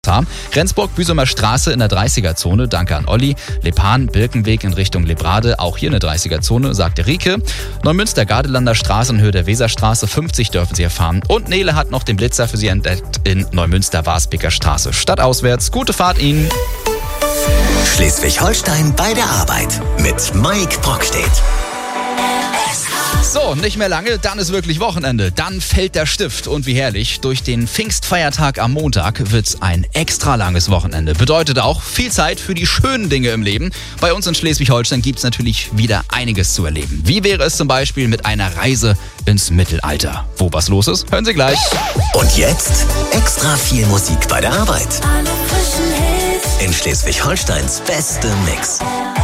Gefahr. Rendsburg, Büsumer Straße in der 30er-Zone, danke an Olli. Lepan, Birkenweg in Richtung Lebrade, auch hier eine 30er-Zone, sagte Rike. Neumünster, Gardelanda Straße in Höhe der Weserstraße, 50 dürfen Sie erfahren. Und Nele hat noch den Blitzer für Sie entdeckt in Neumünster, Warspiker Straße. Stadtauswärts, gute Fahrt Ihnen. Schleswig-Holstein bei der Arbeit mit Mike Brockstedt. So, nicht mehr lange, dann ist wirklich Wochenende. Dann fällt der Stift und wie herrlich, durch den Pfingstfeiertag am Montag wird's ein extra langes Wochenende. Bedeutet auch viel Zeit für die schönen Dinge im Leben. Bei uns in Schleswig-Holstein gibt's natürlich wieder einiges zu erleben. Wie wäre es zum Beispiel mit einer Reise ins Mittelalter? Wo was los ist, hören Sie gleich. Und jetzt extra viel Musik bei der Arbeit. In Schleswig-Holsteins beste Mix.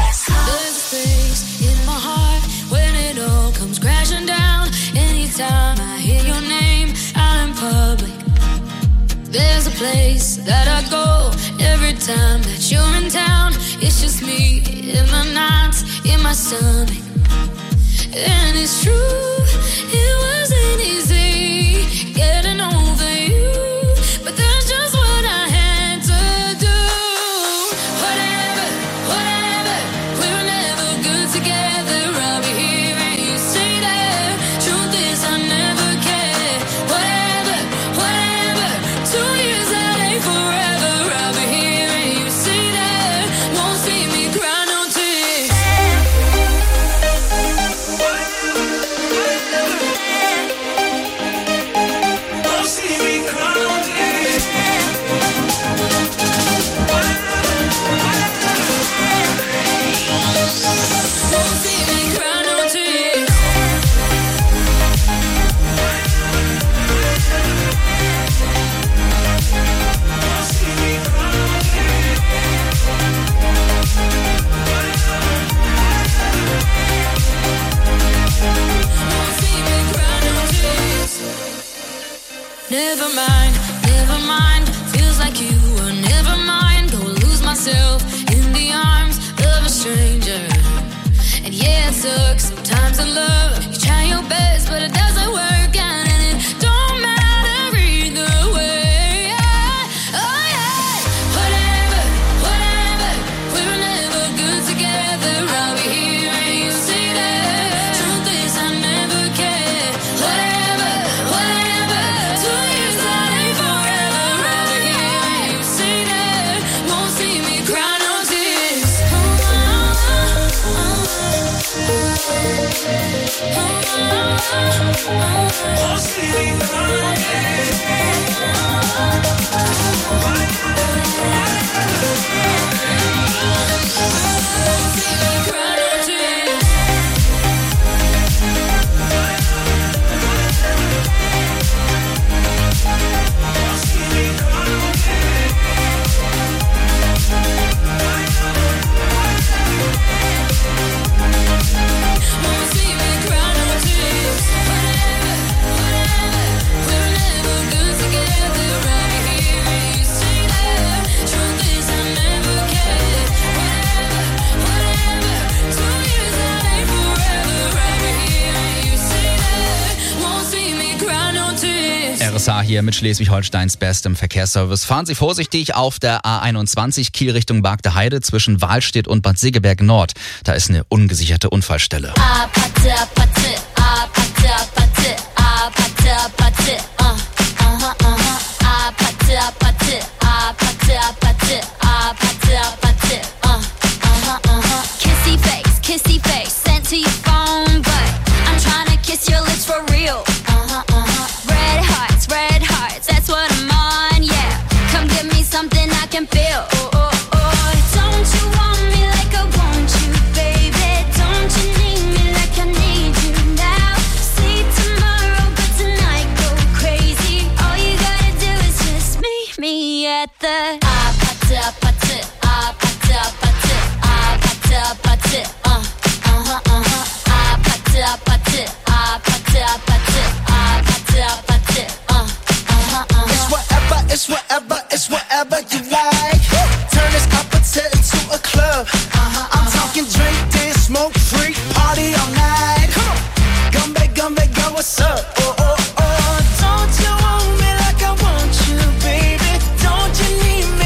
There's a place that I go every time that you're in town. It's just me in my nights, in my stomach. And it's true, it wasn't easy getting over you, but that's just what I had to do. Whatever, we were never good together. I'll be here and you say that. Truth is I never cared. Whatever, 2 years that ain't forever. I'll be here and you say that. Won't see me cry no tears. Won't see me cry no tears. Won't see me cry no tears. Never mind, feels like you were never mine. Go lose myself in the arms of a stranger. And yeah, it sucks sometimes in love. You try your best, but it doesn't work out, and it don't matter either way. Oh yeah, whatever, we were never good together. I'll be here and you say that. Truth is I never cared. Whatever, 2 years that ain't forever. I'll be here and you say that. Won't see me cry no tears. Won't see me cry no RSA hier mit Schleswig-Holsteins bestem Verkehrsservice. Fahren Sie vorsichtig auf der A21 Kiel Richtung Bargte Heide zwischen Wahlstedt und Bad Segeberg Nord. Da ist eine ungesicherte Unfallstelle. Kissy face, sent to your phone, but I'm trying to kiss your lips for real. Red hearts, that's what I'm on, yeah. Come give me something I can feel. Don't you want me like I want you, baby? Don't you need me like I need you now? See tomorrow, but tonight go crazy. All you gotta do is just meet me at the It's whatever you like. Turn this opposite into a club. I'm talking drink, dance, smoke, freak, party all night. Come on, gumbe, girl, what's up? Don't you want me like I want you, baby? Don't you need me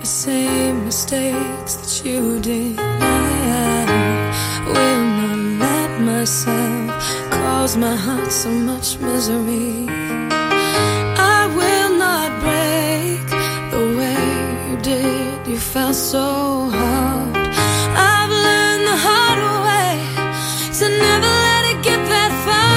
same mistakes that you did. I will not let myself cause my heart so much misery. I will not break the way you did. You felt so hard. I've learned the hard way to never let it get that far.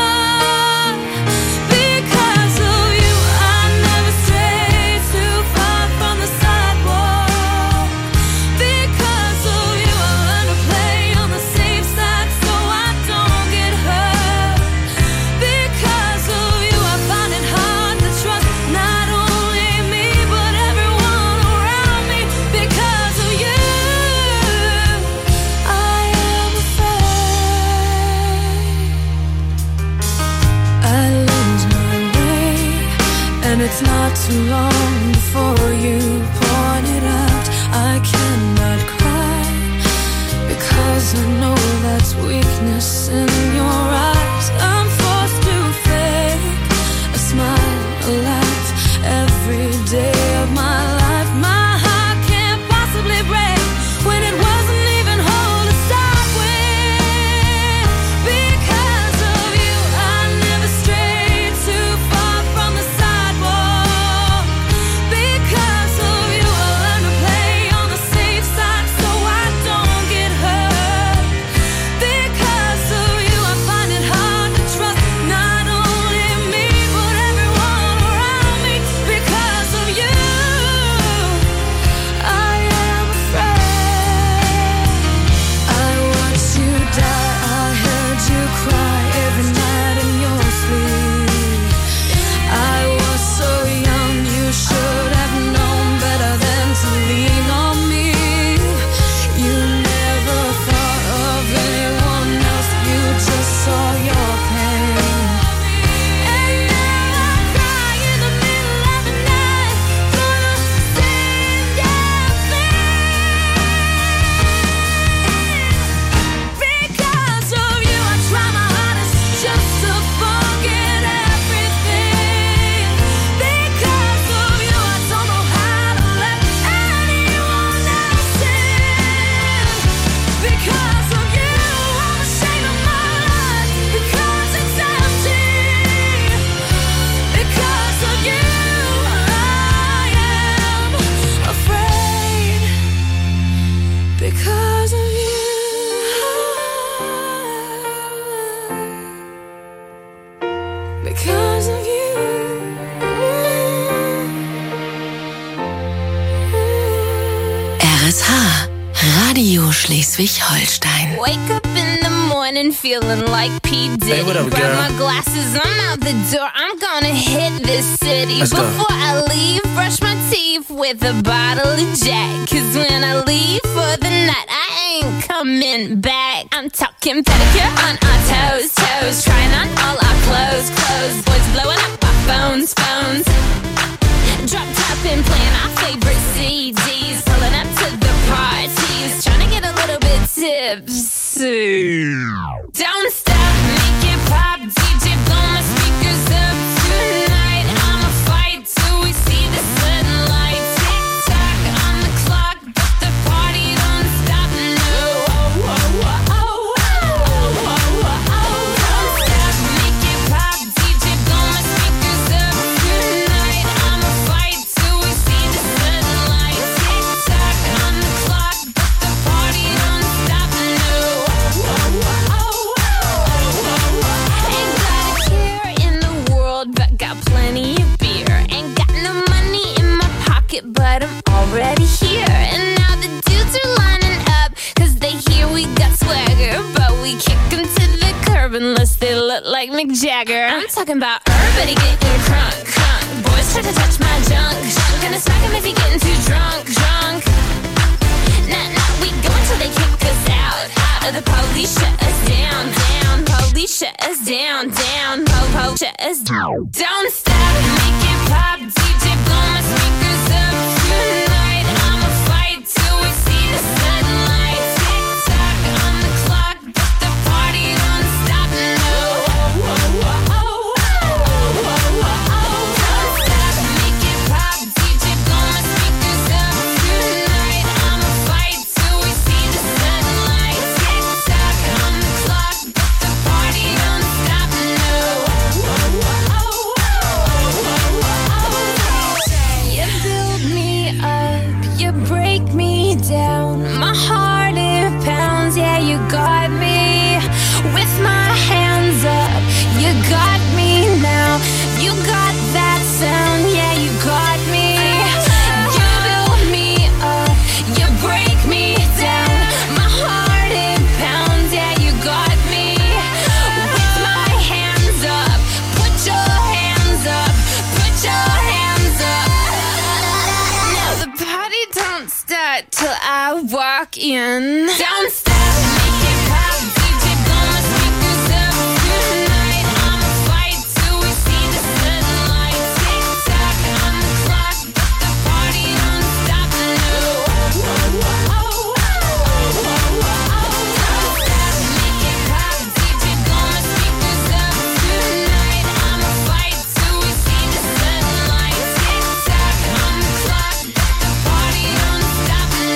It's not too long before you pointed out I cannot cry, because I know that's weakness in your eyes. I'm forced to fake a smile, a laugh every day of my life. My heart can't possibly break when it wasn't even whole to start with. Because of you I never strayed too far from the sidewalk. Because of you I learned to play on the safe side so I don't get hurt. Because of you I find it hard to trust not only me but everyone around me. Because of you I am afraid. I watched you die, I heard you cry every night in your sleep. I was so young, you should have known better than to lean on me. You never thought of anyone else, you just saw your pain. And now I cry in the middle of the night for the same damn thing. Because of you I try my hardest just to forget everything. Because of you I don't know how to let anyone else in. Because of you I'm ashamed of my life, because it's empty. Because of you I am afraid. Because of you because of you. RSH, Radio Schleswig-Holstein. Wake up in the morning feeling like P. Diddy. Hey, what up, Grab girl? my glasses, I'm out the door. I'm gonna hit this city. Let's go. Before I leave, brush my teeth with a bottle of Jack. 'Cause when I leave for the night, I ain't coming back. I'm talking pedicure on our toes, toes. Trying on all our clothes, clothes. Boys blowing up our phones, phones. Drop top and playing our favorite CDs. Pulling up to the parties. Trying to get a little bit tipsy. Don't stop, make it pop. DJ blow my speakers up tonight. I'ma fight till we see the sunlight. Tick tock on the clock, but the party don't stop. No. Don't stop, make it pop. DJ blow my speakers up tonight. I'ma fight till we see the sunlight. Tick tock on the clock, but the party don't stop. No. Ain't got a care in the world, but got plenty of beer. Ain't got no money in my pocket, but I'm already here. And now the dudes are lining up, 'cause they hear we got swagger. But we kick them to the curb unless they look like Mick Jagger. I'm talking about everybody getting crunk, crunk. Boys try to touch my junk, junk. Gonna smack him if he getting too drunk, drunk. Nah, we go until they kick us out. Out of the police shut us down, down. Police shut us down, down. Po, shut us down. Don't stop, make it pop. DJ blow my speakers up tonight. I'ma fight till we see the sunlight. Tick tock on the clock, but the party don't stop. No. Don't stop, make it pop. DJ blow my speakers up party don't start till I walk in. Don't stop, make it pop, DJ blow my speakers up tonight. I'ma fight till we see the sunlight. Tick tock on the clock, but the party don't stop, no. Don't stop, make it pop, DJ blow my speakers up tonight. I'ma fight till we see the sunlight. Tick tock on the clock, but the party don't stop, no.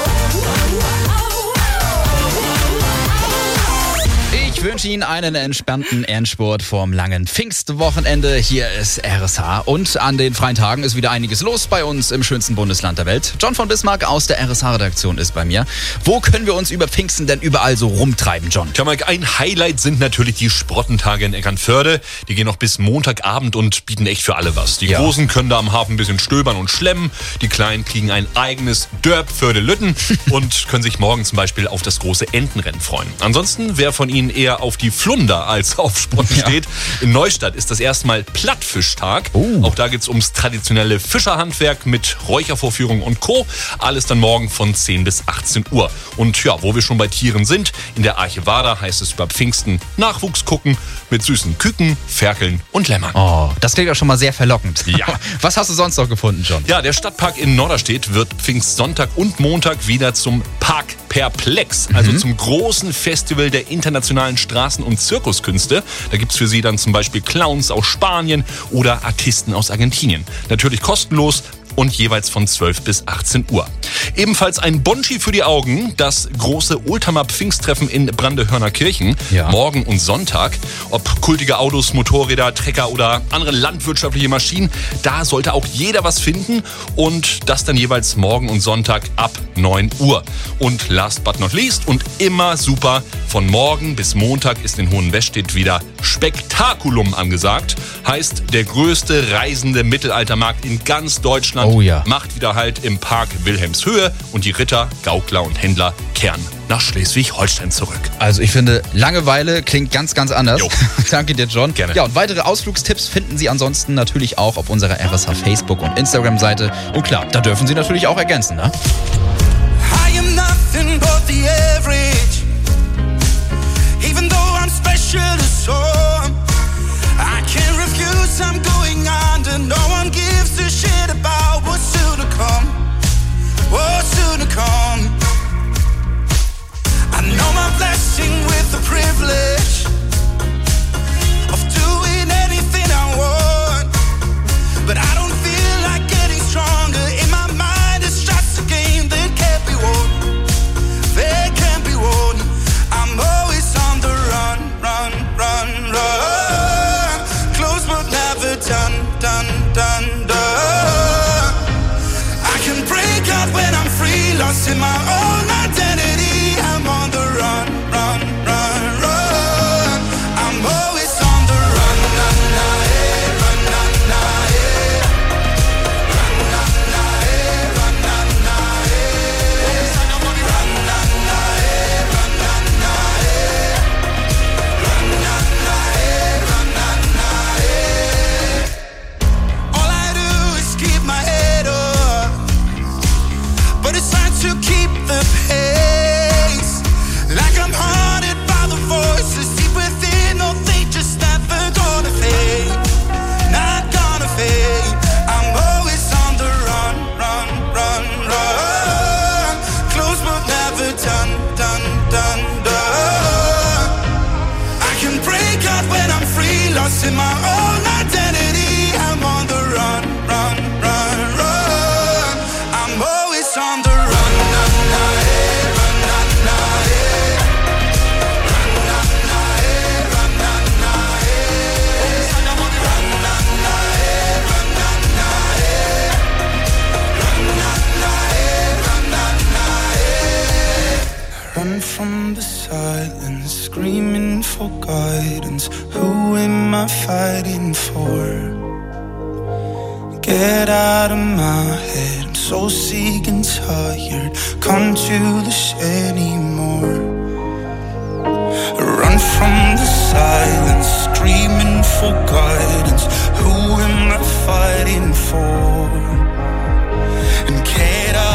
Ich wünsche Ihnen einen entspannten Endspurt vorm langen Pfingstwochenende. Hier ist RSH und an den freien Tagen ist wieder einiges los bei uns im schönsten Bundesland der Welt. John von Bismarck aus der RSH-Redaktion ist bei mir. Wo können wir uns über Pfingsten denn überall so rumtreiben, John? Tja, Mike, ein Highlight sind natürlich die Sprottentage in Eckernförde. Die gehen noch bis Montagabend und bieten echt für alle was. Die Großen können da am Hafen ein bisschen stöbern und schlemmen. Die Kleinen kriegen ein eigenes Dörp-Förde-Lütten und können sich morgen zum Beispiel auf das große Entenrennen freuen. Ansonsten, wer von Ihnen eher auf die Flunder als auf Sprotten steht, in Neustadt ist das erstmal Plattfischtag. Auch da geht's ums traditionelle Fischerhandwerk mit Räuchervorführung und Co. Alles dann morgen von 10 bis 18 Uhr. Und ja, wo wir schon bei Tieren sind, in der Arche Wader heißt es über Pfingsten Nachwuchs gucken mit süßen Küken, Ferkeln und Lämmern. Oh, das klingt ja schon mal sehr verlockend. Ja. Was hast du sonst noch gefunden, John? Ja, der Stadtpark in Norderstedt wird Pfingstsonntag und Montag wieder zum Park Perplex, also zum großen Festival der internationalen Straßen- und Zirkuskünste. Da gibt's für Sie dann zum Beispiel Clowns aus Spanien oder Artisten aus Argentinien. Natürlich kostenlos und jeweils von 12 bis 18 Uhr. Ebenfalls ein Bonschi für die Augen, das große Oldtimer Pfingsttreffen in Brandehörnerkirchen, morgen und Sonntag. Ob kultige Autos, Motorräder, Trecker oder andere landwirtschaftliche Maschinen, da sollte auch jeder was finden und das dann jeweils morgen und Sonntag ab 9 Uhr. Und last but not least und immer super, von morgen bis Montag ist in Hohenwestedt wieder Spektakulum angesagt. Heißt, der größte reisende Mittelaltermarkt in ganz Deutschland macht wieder halt im Park Wilhelmshöhe und die Ritter, Gaukler und Händler kehren nach Schleswig-Holstein zurück. Also ich finde, Langeweile klingt ganz, ganz anders. Danke dir, John. Gerne. Ja, und weitere Ausflugstipps finden Sie ansonsten natürlich auch auf unserer RSH Facebook- und Instagram-Seite. Und klar, da dürfen Sie natürlich auch ergänzen, ne? I am nothing but the average. Even though I'm special to some, I can't refuse, I'm going under. No one gives a shit about what's soon to come. What's soon to come. I know my blessing with the privilege of doing anything I want, but I don't feel like getting stronger. In my mind it's just a game that can't be won. That can't be won. I'm always on the run, run, run, run. Close but never done, done, done, done. I can break out when I'm free, lost in my own identity. I'm on the run, run, run, run. I'm always on the run, na, na, eh, run, na, na, eh. Run, na, na, eh, run, na, na, eh. Run, na, na, eh, run, na, na, eh. Run, na, na, eh, run, na, na, eh. All I do is keep my head up, but it's time to keep the pace. Like I'm haunted by the voices deep within. No, they just never gonna fade. Not gonna fade. I'm always on the run, run, run, run. Close but never done, done, done, done. I can break out when I'm free, lost in my own identity. I'm on the run, run, run, run. I'm always on the run, na, na, eh, run, na, na, eh. Run, na, na, eh, run, na, na, eh. Run, na, na, eh, run, na, na, eh. Run, na, na, eh, run, na, na, eh. Run from the silence, screaming for guidance. Who am I fighting for? Get out of my head, I'm so sick and tired. Come to this anymore. Run from the silence, screaming for guidance. Who am I fighting for? And get out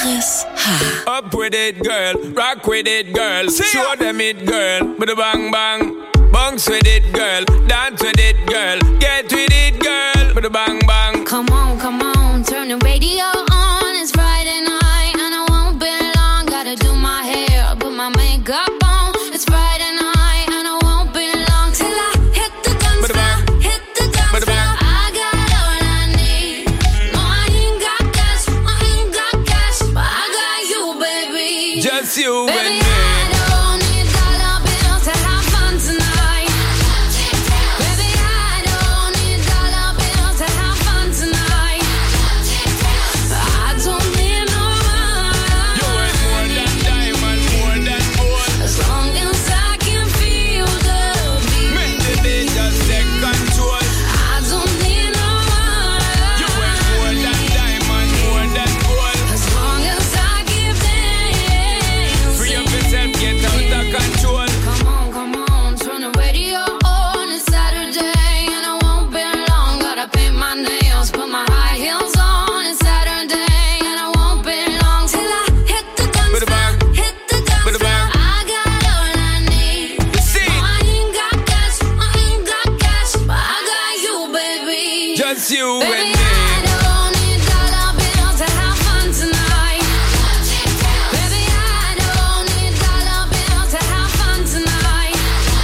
Bares Haar. Up with it, girl. Rock with it, girl. Show them it, girl. Bada bang bang. Bounce with it, girl. Dance with it, girl. Get with it, girl. Bada bang bang. Come on, turn the radio on. It's Friday night and I won't be long. Gotta do my hair, put my makeup on. It's Friday night and I won't be long till I hit the dance floor. Hit the dance floor. I got all I need. No, I ain't got cash, but I got you, baby. Just you Baby, and me. I don't need dollar bills to have fun tonight. Baby, I don't need dollar bills to have fun tonight. I don't need no money. You ain't more than diamond, more than gold. As long as I can feel the beat. Make the beat just take control. I don't need no money. You ain't more than diamond, more than gold. As long as I keep dancing. Free up yourself, get out of control. Come on, turn the radio on. It's Saturday and I won't be long. Gotta paint my nails, put my high heels on. It's Saturday and I won't be long till I hit the dance Bada bang. floor. Hit the dance Bada floor. bang. I got all I need. See? No, I ain't got cash, but I got you, baby. Just you and Baby, me. I don't need dollar bills to have fun tonight. Baby, I don't need dollar bills to have fun tonight.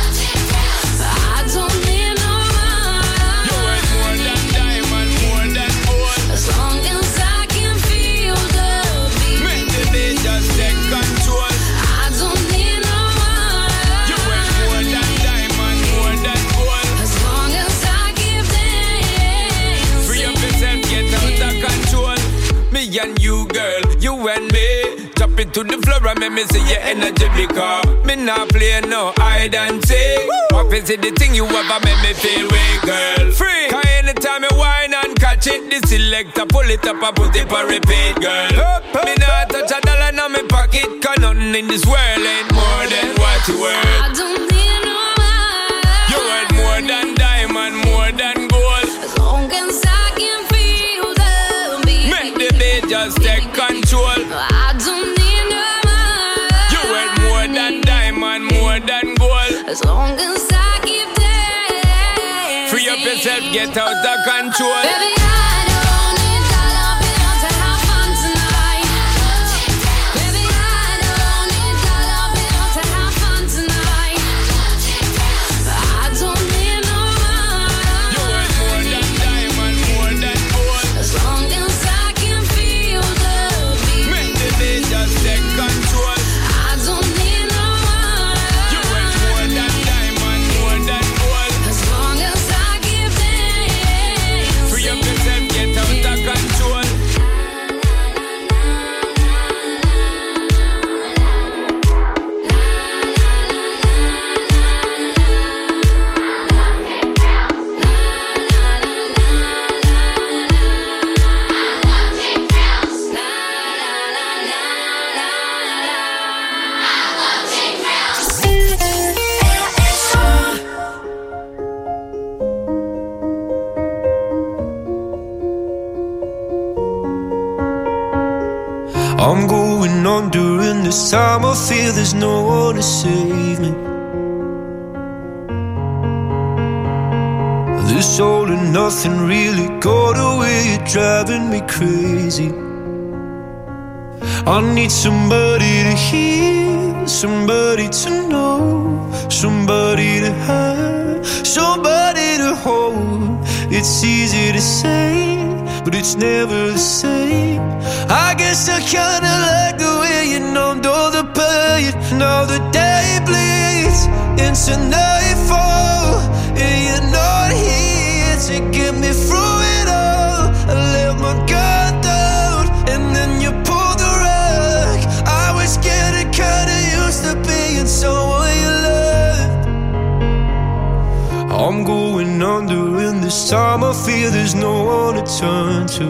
I don't need no You ain't more money. than diamond, more than gold. As long as I can feel the beat. Make the beat just take control. I don't need no You ain't more money. than diamond, more than gold. As long as I keep dancing. Free up yourself, get out of control. Me and you, girl, you and me. Drop it to the floor and make me see your energy because me not play no hide and seek. What is it the thing you ever make me feel weak, girl? Free. Cause anytime you whine and catch it, the selector pull it up and put it for repeat, girl. Me not touch a dollar in my pocket, cause nothing in this world ain't more than what you worth. I don't need no money. You worth more than diamond, more than gold. As long as I can feel the beat. Make the beat just take control. I don't need no money. You worth more than diamond, more than gold. As long as I keep dancing. Free up yourself, get out of control. Baby, I don't need dollar bills to have fun tonight. Baby, I don't need dollar bills to have fun tonight. I don't need no You worth more money. than diamond, more than gold. As long as I can feel the beat. Make the beat just take control. I don't need no You worth money. more than diamond, more than gold. As long as I keep dancing. Free up yourself, get out of control. I'm going on during this time. I feel there's no one to save me. This all and nothing really got away. You're driving me crazy. I need somebody to hear, somebody to know, somebody to have, somebody to hold. It's easy to say, but it's never the same. I guess I kinda like the way you numbed all the pain. Now the day bleeds into nightfall, and you're not here to get me through it all. I let my guard down, and then you pulled the rug. I was getting kinda used to being someone you loved. I'm going under, and this time I feel there's no one to turn to.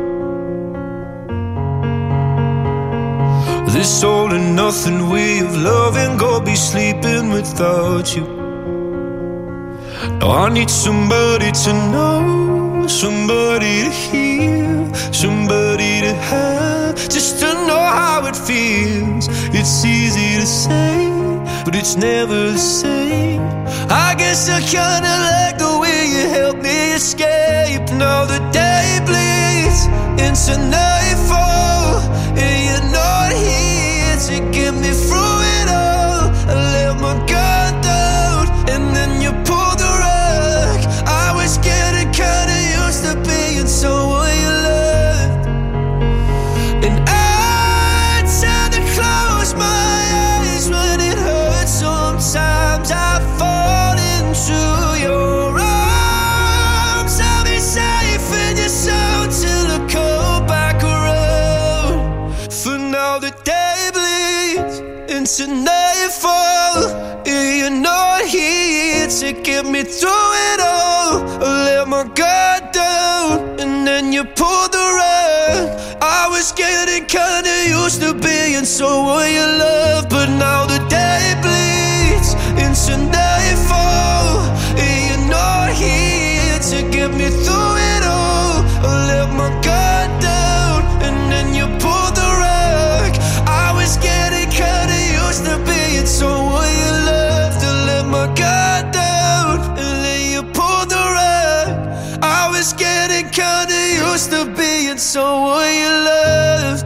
This all and nothing way of loving, go be sleeping without you. Now I need somebody to know, somebody to hear, somebody to have, just to know feels. It's easy to say, but it's never the same. I guess I kinda like the way you help me escape. Now the day bleeds into nightfall, and you're not here to get me through it all. I let my guard down, and then you pulled the rug. I was getting kinda used to being someone you loved, and I tend to close my eyes when it hurts. Sometimes I fall into your arms. I'll be safe in your soul till I come back around. For now the day bleeds into nightfall, and you're not here to get me through it all. I let my guard down, and then you pulled the rug. I was getting kinda used to being someone you love, but now the day bleeds into nightfall, and you're not here to get me through it all. I let my guard down, and then you pulled the rug. I was getting kinda used to being someone you loved. I let my guard down, and then you pulled the rug. I was getting kinda used to being someone you loved.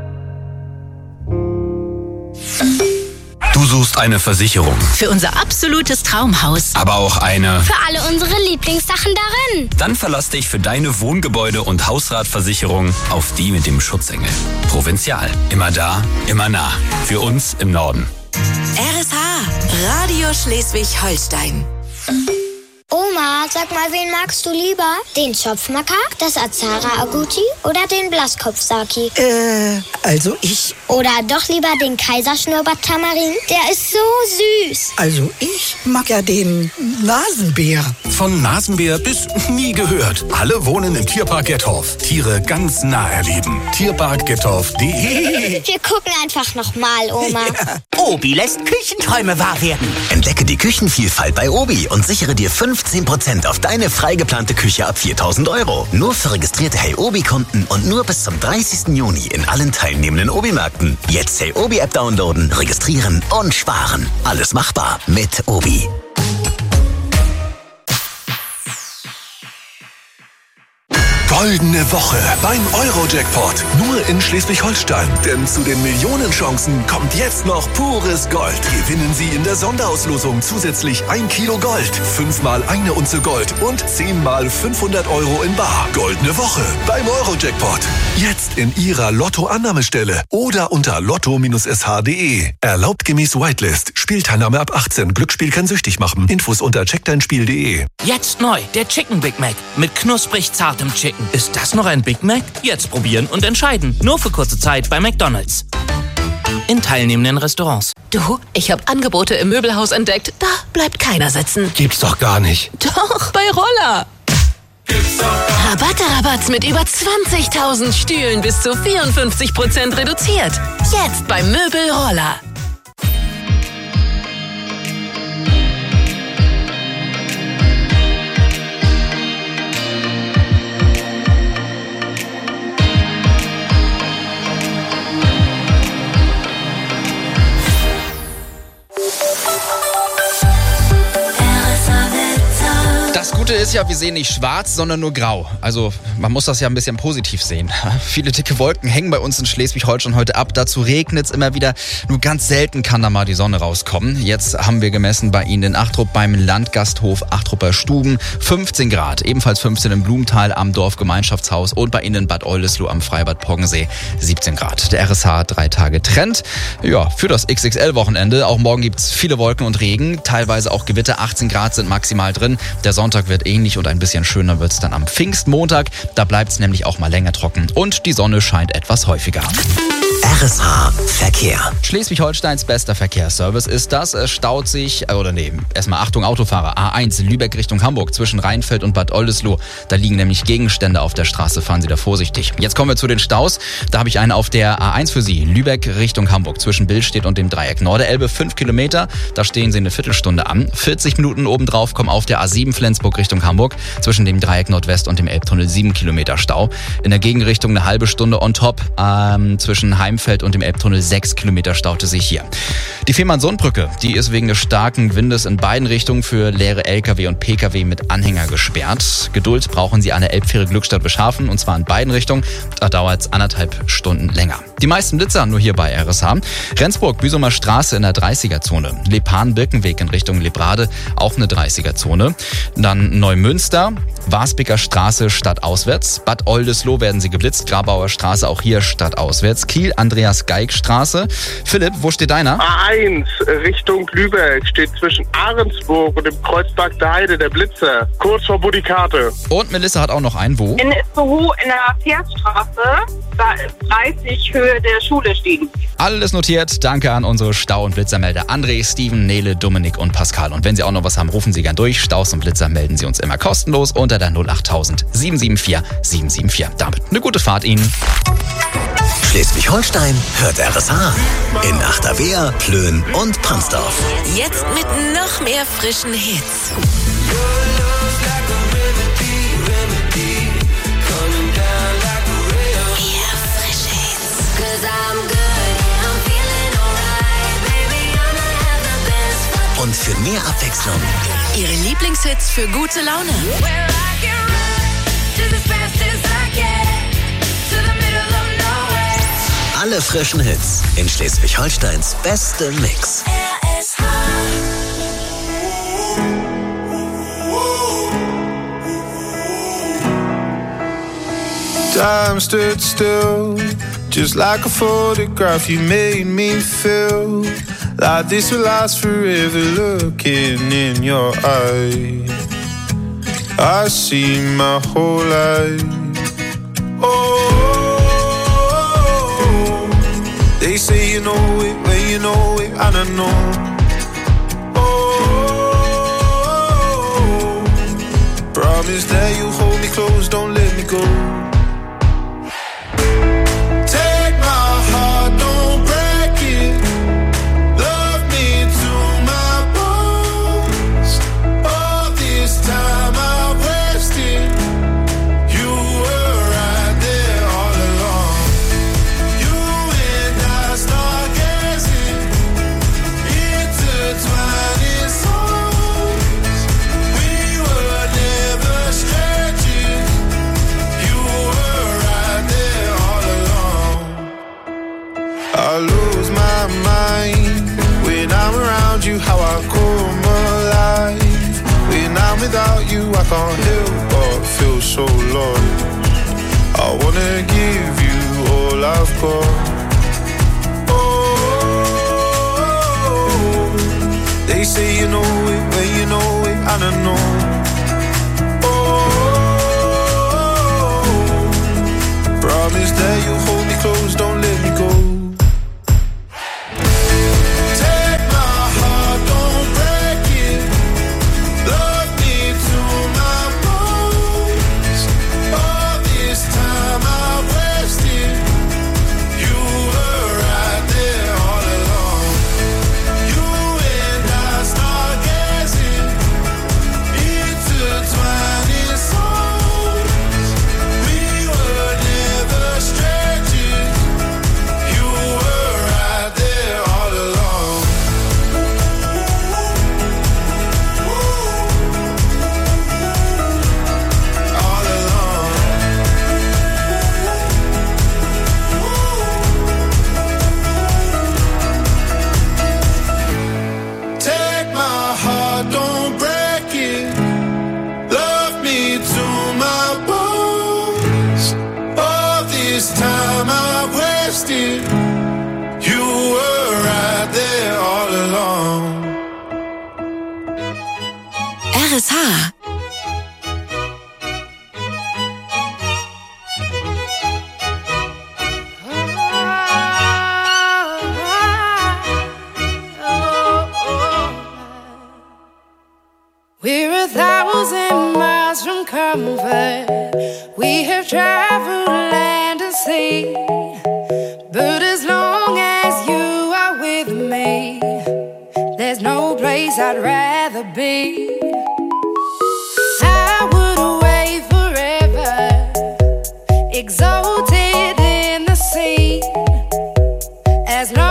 Du suchst eine Versicherung, Für unser absolutes Traumhaus. aber auch eine. Für alle unsere Lieblingssachen darin. Dann verlass dich für deine Wohngebäude- und Hausratversicherung auf die mit dem Schutzengel. Provinzial. Immer da, immer nah. Für uns im Norden. RSH, Radio Schleswig-Holstein. Oma, sag mal, wen magst du lieber? Den Zopfmakak, das Azara Aguti oder den Blaskopf-Saki? Also ich. Oder doch lieber den Kaiserschnurrbart-Tamarin? Der ist so süß. Also ich mag ja den Nasenbär. Von Nasenbär bis nie gehört. Alle wohnen im Tierpark Gettorf. Tiere ganz nah erleben. Tierparkgettorf.de. Wir gucken einfach nochmal, Oma. Ja. Obi lässt Küchenträume wahr werden. Entdecke die Küchenvielfalt bei Obi und sichere dir 15% auf deine frei geplante Küche ab 4.000 €. Nur für registrierte Hey Obi-Kunden und nur bis zum 30. Juni in allen teilnehmenden Obi-Märkten. Jetzt Hey Obi-App downloaden, registrieren und sparen. Alles machbar mit Obi. Goldene Woche beim Euro-Jackpot. Nur in Schleswig-Holstein. Denn zu den Millionenchancen kommt jetzt noch pures Gold. Gewinnen Sie in der Sonderauslosung zusätzlich 1 Kilo Gold, 5-mal eine Unze Gold und 10-mal 500 € in bar. Goldene Woche beim Euro-Jackpot. Jetzt in Ihrer Lotto-Annahmestelle oder unter lotto-sh.de. Erlaubt gemäß Whitelist. Spielteilnahme ab 18. Glücksspiel kann süchtig machen. Infos unter checkdeinspiel.de. Jetzt neu, der Chicken Big Mac mit knusprig zartem Chicken. Ist das noch ein Big Mac? Jetzt probieren und entscheiden. Nur für kurze Zeit bei McDonald's. In teilnehmenden Restaurants. Du, ich habe Angebote im Möbelhaus entdeckt. Da bleibt keiner sitzen. Gibt's doch gar nicht. Doch, bei Roller. Rabatte mit über 20.000 Stühlen bis zu 54% reduziert. Jetzt beim Möbel Roller. Das Gute ist ja, wir sehen nicht schwarz, sondern nur grau. Also man muss das ja ein bisschen positiv sehen. Viele dicke Wolken hängen bei uns in Schleswig-Holstein heute ab. Dazu regnet es immer wieder. Nur ganz selten kann da mal die Sonne rauskommen. Jetzt haben wir gemessen bei Ihnen in Achtrup beim Landgasthof Achtrupper Stuben 15 Grad. Ebenfalls 15 im Blumenthal am Dorfgemeinschaftshaus und bei Ihnen in Bad Oldesloe am Freibad Poggensee 17 Grad. Der RSH 3 Tage Trend. Ja, für das XXL-Wochenende. Auch morgen gibt es viele Wolken und Regen. Teilweise auch Gewitter. 18 Grad sind maximal drin. Der Sonntag wird ähnlich und ein bisschen schöner wird es dann am Pfingstmontag. Da bleibt es nämlich auch mal länger trocken und die Sonne scheint etwas häufiger. RSH Verkehr. Schleswig-Holsteins bester Verkehrsservice ist das. Es staut sich, erstmal Achtung Autofahrer, A1 Lübeck Richtung Hamburg zwischen Rheinfeld und Bad Oldesloe. Da liegen nämlich Gegenstände auf der Straße, fahren Sie da vorsichtig. Jetzt kommen wir zu den Staus. Da habe ich einen auf der A1 für Sie. Lübeck Richtung Hamburg zwischen Billstedt und dem Dreieck Norderelbe 5 Kilometer. Da stehen Sie eine Viertelstunde an. 40 Minuten obendrauf kommen auf der A7 Flensburg Richtung Hamburg zwischen dem Dreieck Nordwest und dem Elbtunnel 7 Kilometer Stau. In der Gegenrichtung eine halbe Stunde on top zwischen Heimfeld und dem Elbtunnel 6 Kilometer staute sich hier. Die Fehmarnsundbrücke, die ist wegen des starken Windes in beiden Richtungen für leere LKW und PKW mit Anhänger gesperrt. Geduld brauchen Sie an der Elbfähre Glückstadt-Beschhafen und zwar in beiden Richtungen. Da dauert es 1,5 Stunden länger. Die meisten Blitzer nur hier bei RSH. Rendsburg, Büsumer Straße in der 30er-Zone. Lepan-Birkenweg in Richtung Lebrade, auch eine 30er-Zone. Dann Neumünster, Warsbeker Straße stadtauswärts. Bad Oldesloe werden Sie geblitzt. Grabauer Straße auch hier stadtauswärts. Kiel, Andreas-Geig-Straße. Philipp, wo steht deiner? A1 Richtung Lübeck steht zwischen Ahrensburg und dem Kreuzberg der Heide der Blitzer. Kurz vor Budikate. Und Melissa hat auch noch einen. Wo? In Itzehoe in der Versstraße. Da ist 30 Höhe der Schule stehen. Alles notiert. Danke an unsere Stau- und Blitzermelder André, Steven, Nele, Dominik und Pascal. Und wenn Sie auch noch was haben, rufen Sie gern durch. Staus und Blitzer melden Sie uns immer kostenlos unter der 08000 774 774. Damit eine gute Fahrt Ihnen. Schleswig-Holstein hört RSH. In Achterwehr, Plön und Pansdorf. Jetzt mit noch mehr frischen Hits. Und für mehr Abwechslung Ihre Lieblingshits für gute Laune. alle frischen Hits in Schleswig-Holsteins beste Mix. Time stood still, just like a photograph. You made me feel like this will last forever. Looking in your eyes, I see my whole life. Oh, they say you know it when you know it, and I know. Oh, promise that you hold me close, don't let me go. I lose my mind when I'm around you, how I come alive. When I'm without you, I can't help but feel so lost. I wanna give you all I've got. Oh, they say you know it when you know it, and I know. Oh, promise that you'll hold me close, don't let me go. RSH. We're 1,000 miles from comfort. We have traveled land and sea. But as long as you are with me, there's no place I'd rather be. I would away forever, exalted in the sea, as long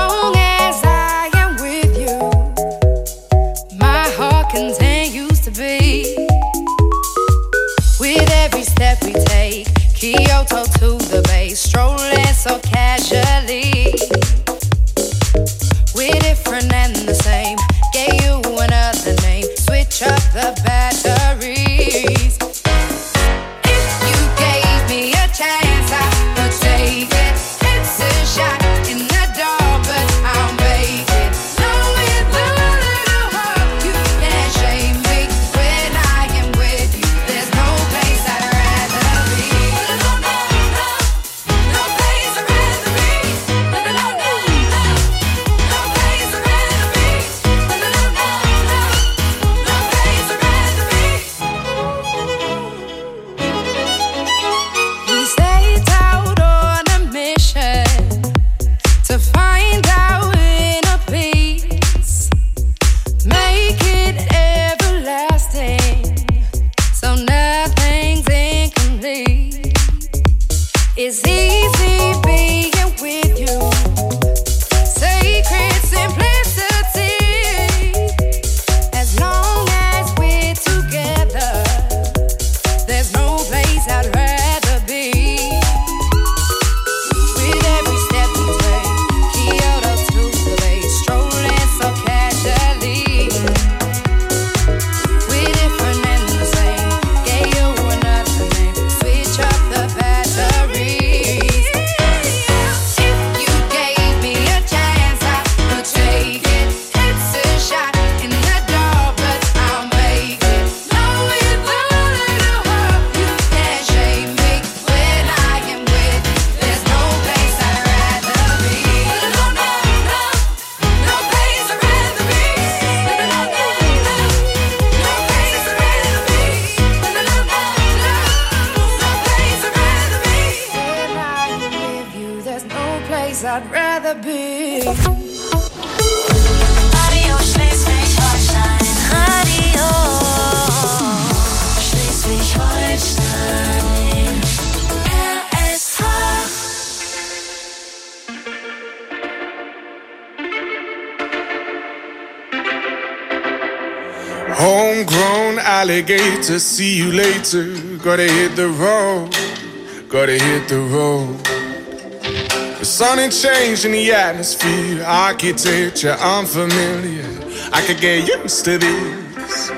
rather be. Radio Schleswig-Holstein. Radio Schleswig-Holstein. RSH. Homegrown alligator, see you later. Gotta hit the road, gotta hit the road. The sun ain't changing the atmosphere, architecture unfamiliar. I could get used to this.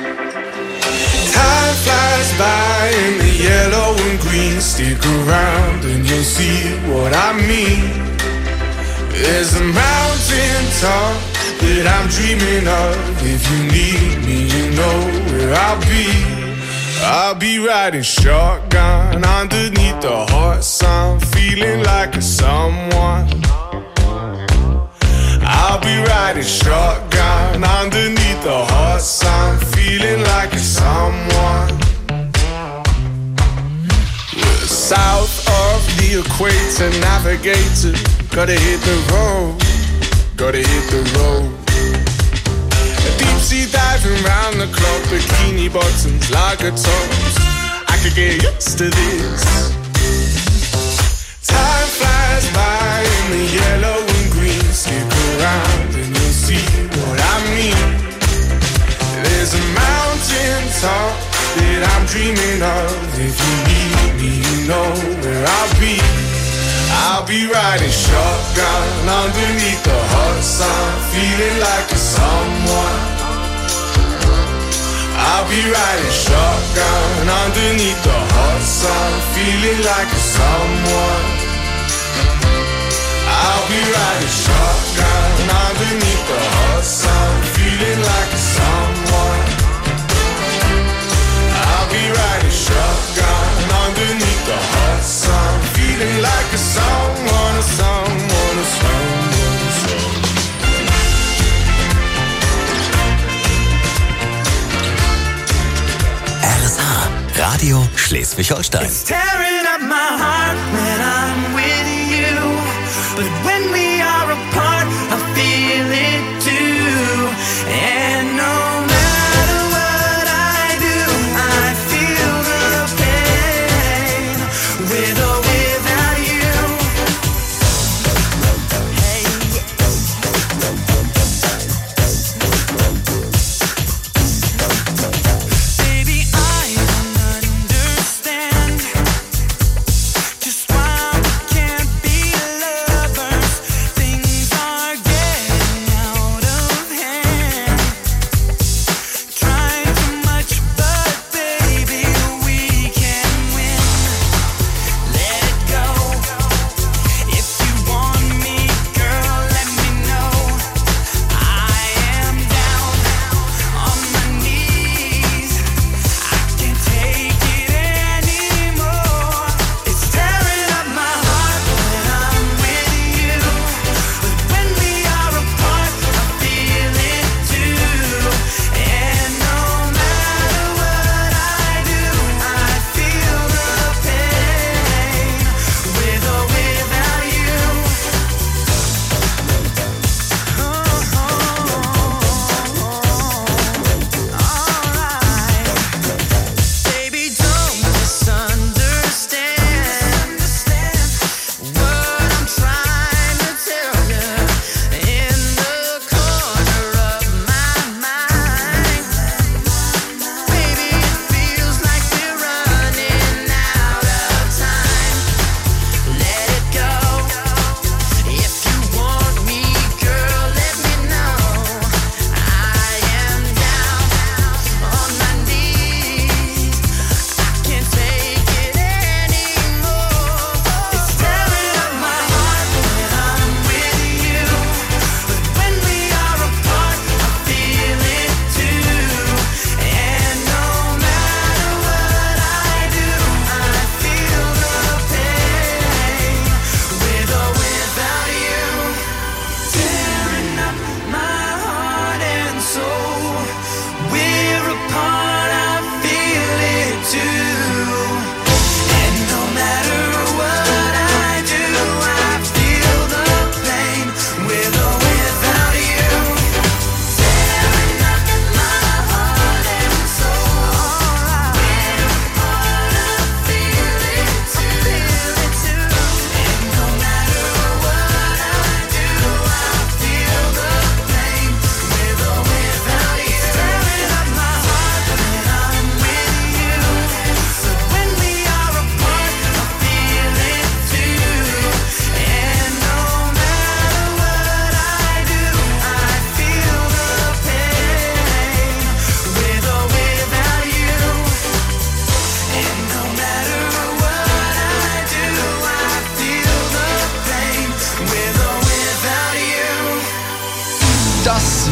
Time flies by in the yellow and green. Stick around and you'll see what I mean. There's a mountain top that I'm dreaming of. If you need me, you know where I'll be. I'll be riding shotgun underneath the hot sun, feeling like a someone. I'll be riding shotgun underneath the hot sun, feeling like a someone. We're south of the equator, navigator. Gotta hit the road, gotta hit the road. Deep sea diving round the clock, bikini bottoms, lager tops. I could get used to this. Time flies by in the yellow and green. Stick around and you'll see what I mean. There's a mountain top that I'm dreaming of. If you need me, you know where I'll be. I'll be riding shotgun underneath the hot sun, feeling like a someone. I'll be riding shotgun underneath the hot sun, feeling like a someone. I'll be riding shotgun underneath the hot sun, feeling like a someone. I'll be riding shotgun underneath the hot sun, feeling like a someone, a someone, a someone, a someone. RSH, Radio Schleswig-Holstein. It's tearing up my heart when I'm with you, but when we are apart, I feel it too. And no matter what I do, I feel the pain with or without you. Baby, I don't understand just why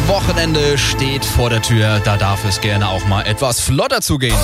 Wochenende steht vor der Tür, da darf es gerne auch mal etwas flotter zugehen.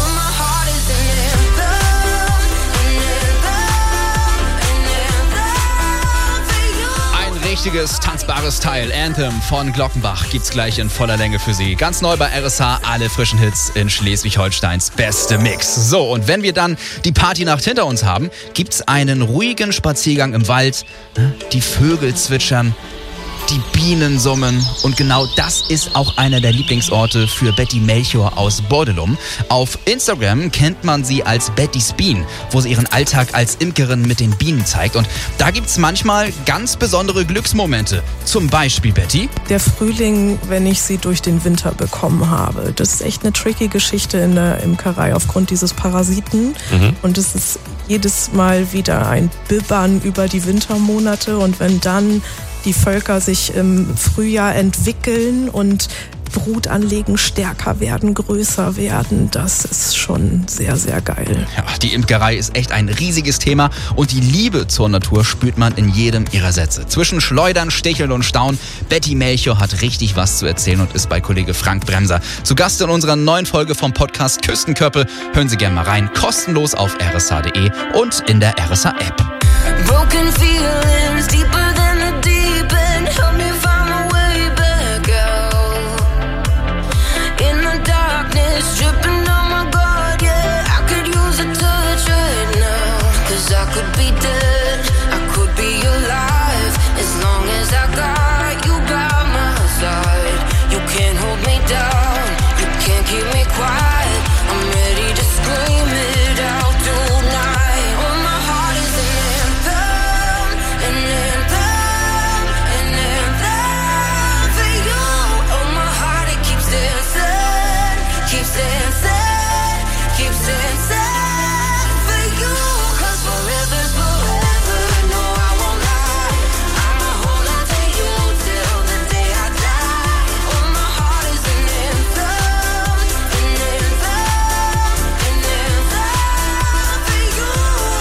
Richtiges, tanzbares Teil. Anthem von Glockenbach gibt's gleich in voller Länge für Sie. Ganz neu bei RSH, alle frischen Hits in Schleswig-Holsteins beste Mix. So, und wenn wir dann die Partynacht hinter uns haben, gibt's einen ruhigen Spaziergang im Wald. Die Vögel zwitschern, die Bienen summen und genau das ist auch einer der Lieblingsorte für Betty Melchior aus Bordelum. Auf Instagram kennt man sie als Betty's Bean, wo sie ihren Alltag als Imkerin mit den Bienen zeigt und da gibt's manchmal ganz besondere Glücksmomente. Zum Beispiel, Betty? Der Frühling, wenn ich sie durch den Winter bekommen habe. Das ist echt eine tricky Geschichte in der Imkerei aufgrund dieses Parasiten und es ist jedes Mal wieder ein Bibbern über die Wintermonate und wenn dann die Völker sich im Frühjahr entwickeln und Brut anlegen, stärker werden, größer werden. Das ist schon sehr, sehr geil. Ja, die Imkerei ist echt ein riesiges Thema und die Liebe zur Natur spürt man in jedem ihrer Sätze. Zwischen Schleudern, Sticheln und Staunen, Betty Melchior hat richtig was zu erzählen und ist bei Kollege Frank Bremser zu Gast in unserer neuen Folge vom Podcast Küstenköppe. Hören Sie gerne mal rein, kostenlos auf rsh.de und in der RSH-App. Broken feelings deeper than the deep end. Help me find my way back out. In the darkness, dripping on my guard, yeah. I could use a touch right now. 'Cause I could be dead, I could be alive. As long as I got you by my side. You can't hold me down, you can't keep me quiet. I'm ready to scream it out tonight. Oh, my heart is an anthem, an anthem, an anthem for you. Oh, my heart, it keeps dancing, keeps dancing, keeps dancing for you. 'Cause forever's forever, no, I won't lie. I'ma hold on to you till the day I die. Oh, my heart is an anthem, an anthem, an anthem for you.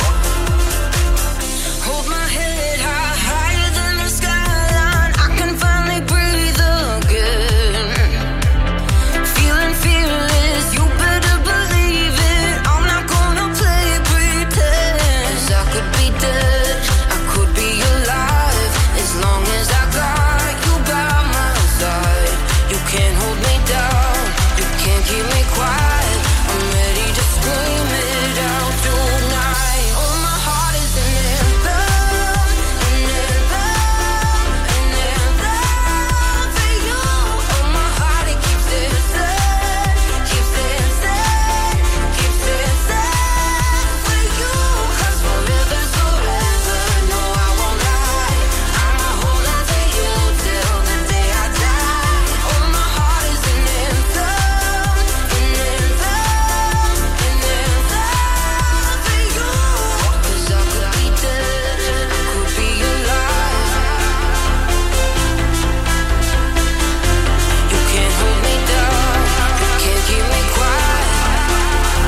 Hold my head high, higher than the skyline. I can finally breathe again. Feeling fearless, you better believe it. I'm not gonna play pretend. 'Cause I could be dead, I could be alive. As long as I got you by my side. You can't hold me down, you can't keep me quiet. I'm ready to scream it out tonight. Oh, my heart is an anthem, an anthem, an anthem for you. Oh, my heart, it keeps dancing, keeps dancing, keeps dancing for you. 'Cause forever's forever, no, I won't lie. I'ma hold on to you till the day I die. Oh, my heart is an anthem, an anthem, an anthem for you. 'Cause I could be dead, I could be alive. You can't hold me down, you can't keep me quiet.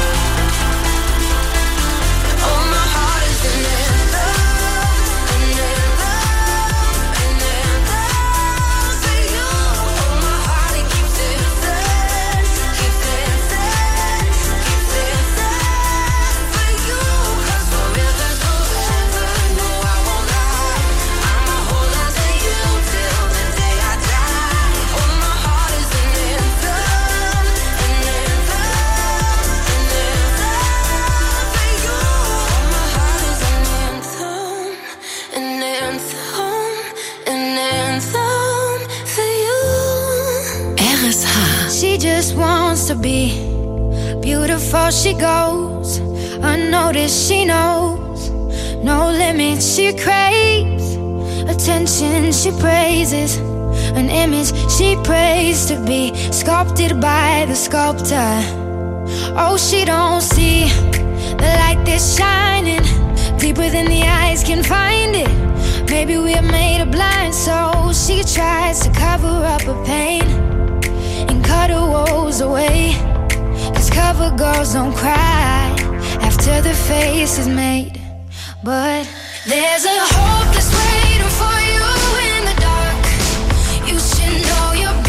Oh, my heart is an anthem, an anthem, an anthem for you. Oh, my heart, it keeps dancing, keeps dancing, keeps dancing for you. 'Cause forever's forever, no, I won't lie. I'ma hold on to you till the day I die. Oh, my heart is an anthem, an anthem, an anthem for you. Oh, my heart is an anthem, an anthem, an anthem for you. RSH. She just wants to be beautiful. She goes unnoticed. She knows no limits. She craves attention. She praises an image she prays to be sculpted by the sculptor. Oh, she don't see the light that's shining deeper than the eyes can find it. Maybe we're made of blind, so she tries to cover up her pain and cut her woes away. 'Cause cover girls don't cry after the face is made. But there's a hope that's waiting for you in the dark. You should know you're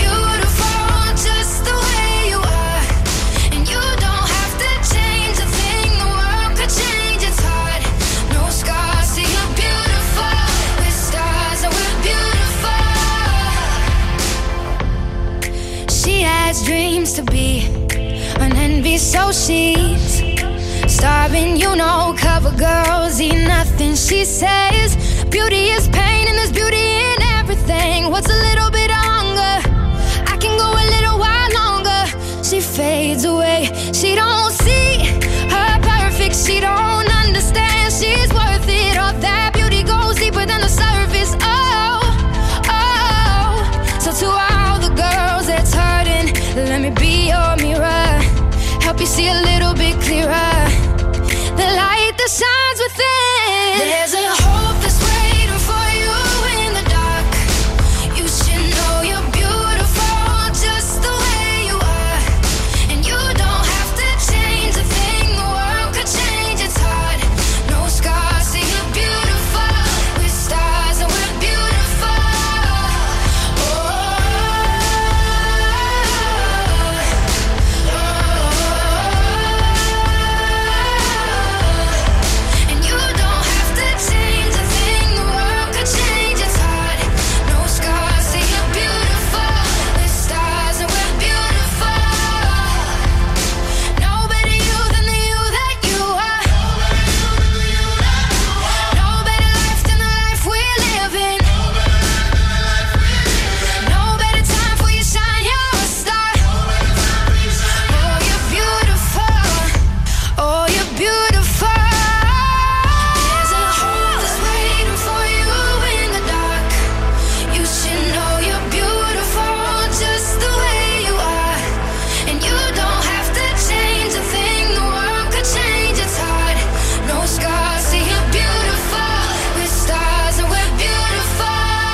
seems to be an envy, so she's starving, you know, cover girls eat nothing. She says beauty is pain and there's beauty in everything. What's a little bit of hunger? I can go a little while longer. She fades away. She don't see her perfect. She don't understand she's worth it. All that beauty goes deeper than the surface. Oh, oh. So to all the girls that's hurting, let me be your mirror. Help you see a little bit clearer. The light that shines within. There's a hope that's waiting for you in the dark. You should know you're beautiful just the way you are. And you don't have to change a thing. The world could change, it's hard. No scars, see you're beautiful. We're stars and we're beautiful. And you don't have to change a thing. The world could change, it's hard. No scars, see you're beautiful. We're stars and we're beautiful. No better you than the you that you are. No better life than the life we're living. No better time for you shine, you're a star. Oh, you're beautiful. Oh, you're beautiful. There's a hope that's waiting for you in the dark. You should know you're beautiful just the way you are. And you don't have to change a thing. The world could change, it's hard. No scars, see you're beautiful. We're stars and we're beautiful.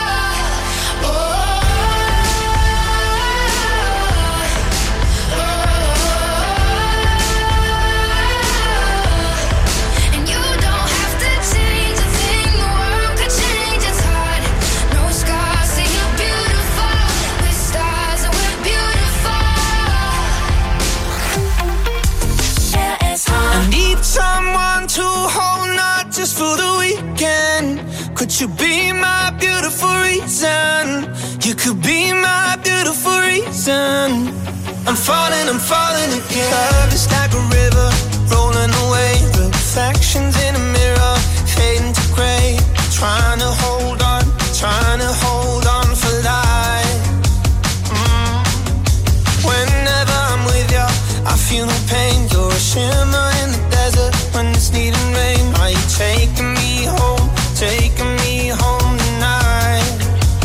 And you don't have to change a thing. The world could change, it's hard. No scars, see you're beautiful. We're stars and we're beautiful. I need someone to hold, not just for the weekend. Could you be my beautiful reason? You could be my beautiful reason. I'm falling again. Love is like a river, rolling away. Reflections in a mirror, fading to gray. Trying to hold on for life. Whenever I'm with you, I feel no pain. You're a shimmer in the desert when it's needing rain. Are you taking me home tonight?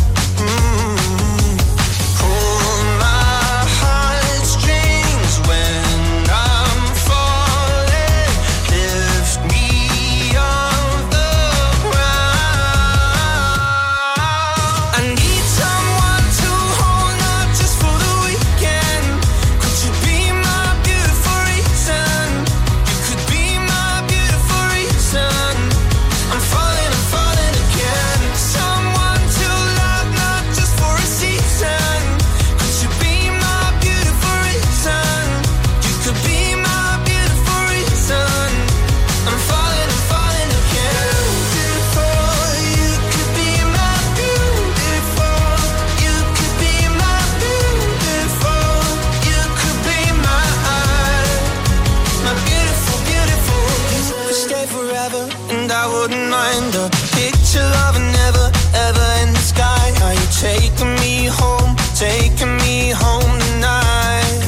Pull my heartstrings when I'm falling. Lift me off the ground. I need someone to hold, not just for the weekend. Could you be my beautiful reason? You could be my beautiful reason. I'm falling again. Someone to love, not just for a season. Could you be my beautiful reason? You could be my beautiful reason. I'm falling again. Beautiful, you could be my beautiful. You could be my beautiful. You could be my beautiful, beautiful. You could stay forever, and I wouldn't mind a picture of a never, ever in the sky. Are you taking me home tonight?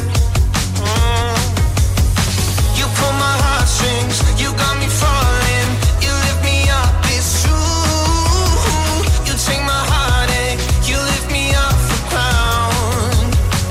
You pull my heartstrings, you got me falling. You lift me up, it's true. You take my heartache, you lift me off the ground.